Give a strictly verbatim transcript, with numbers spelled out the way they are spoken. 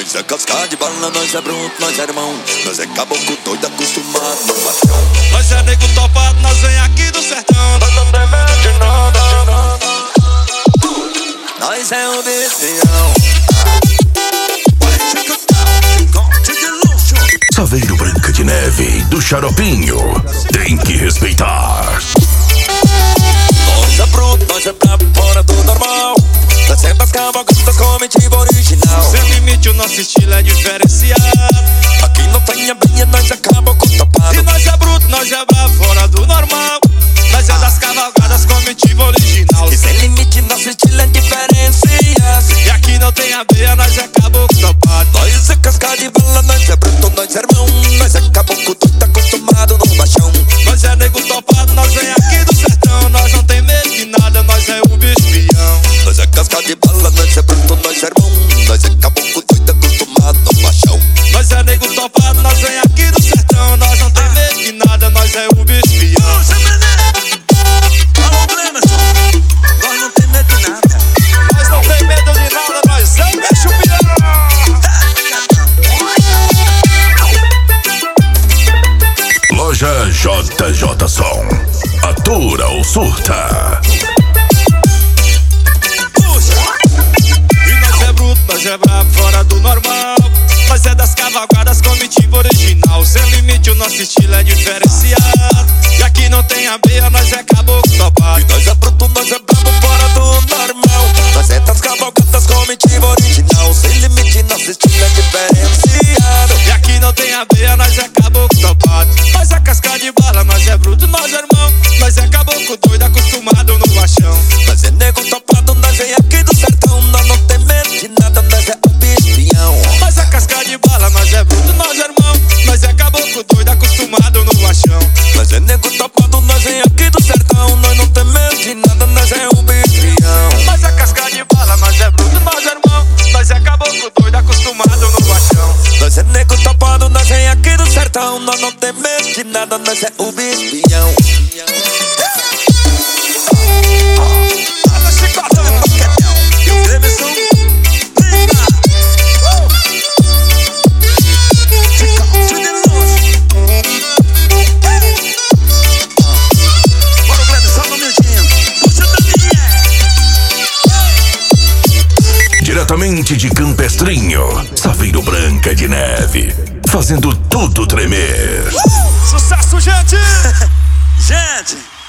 Nós é casca de bala, nós é bruto, nós é irmão. Nós é caboclo doido, acostumado no machão. Nós é nego topado, nós vem aqui do sertão. Nós não tem medo de nada. Nós é o bestião. Saveiro Branca de Neve, do Xaropinho, tem que respeitar. Nós é bruto, nós é brabo, fora do normal. Nós é das cavalgadas com mentira original. Sem limite, o nosso estilo é diferenciado. Aqui não tem abelha, nós é caboclo topado. E nós é bruto, nós é brabo, fora do normal. Nós é das cavalgadas com mentira original. E sem limite, nosso estilo é diferenciado. E aqui não tem abelha, nós é caboclo topado. Nós é casca de bala, nós é bruto, nós é irmão. Nós é caboclo doido, acostumado no baixão. Nós é nego topado, nós vem aqui do sertão. Nós não tem medo de nada, nós é o bispião. Nós é casca de bala, nós é bruto, nós é irmão. Nós é caboclo doido, acostumado no baixão. Nós é nego topado, nós vem aqui do sertão. Nós não tem medo de nada, nós é o bispião. Alô, Glemerson, nós não tem medo de nada. Nós não tem medo de nada, nós é o bispião. Loja J J Som, atura ou surta. E nós é bruto, nós é brabo, fora do normal. Nós é das cavalgadas com mentira original. Sem limite, o nosso estilo é diferenciado. E aqui não tem abelha, nós é caboclo topado. E nós é bruto, nós é brabo, fora do normal. Nós é das cavalgadas com mentira original. Sem limite, nosso estilo é diferenciado. E aqui não tem abelha, nós é caboclo topado. Nós é casca de bala, nós é bruto, nós é irmão. Nós é caboclo doido, acostumado no baixão. Nós é nego topado, nós é aqui do sertão. Nós não tem medo de nada, nós é o bispião. Nós é casca de bala, nós é bruto, nós é irmão. Nós é caboclo doido, acostumado no baixão. Nós é nego topado, nós é aqui do sertão. Nós não tem medo de nada, nós é o bispião. Nós é casca de bala, nós é bruto, nós é irmão. Nós é caboclo doido, acostumado no baixão. Nós é nego topado, nós é aqui do sertão. Nós não tem medo de nada, nós é o bispião. Nada chicota, meu paquetão. E o Glemerson, diretamente de Campestrinho, Saveiro Branca de Neve, fazendo tudo tremer. Sucesso, gente! gente!